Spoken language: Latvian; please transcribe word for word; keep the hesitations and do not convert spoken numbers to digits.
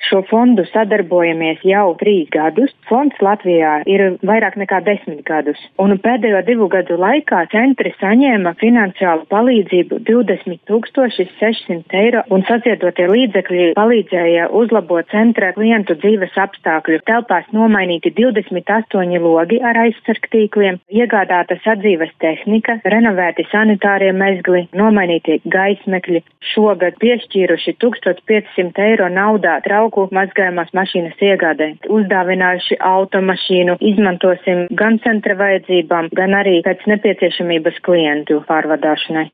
šo fondu sadarbojamies jau trīs gadus. Fonds Latvijā ir vairāk nekā desmit gadus. Un pēdējo divu gadu laikā centri saņēma finansiālu palīdzību divdesmit tūkstoši sešsimt eiro un saziedotie līdzekļi palīdzēja uzlabot centra klientu dzīves apstākļu. Telpās nomainīti divdesmit astoņi logi ar aizsargtīkliem, iegādāta sadzīves tehnika, renovēti sanitārie mezgli, nomainīti gaismekļi. Šogad piešķīruši tūkstoš piecsimt eiro naudā trauku mazgājumās mašīnas iegādē. Uzdāvinājuši automašīnu, izmantosim gan centra vajadzībām, gan arī pēc nepieciešamības klientu pārvadāšanai.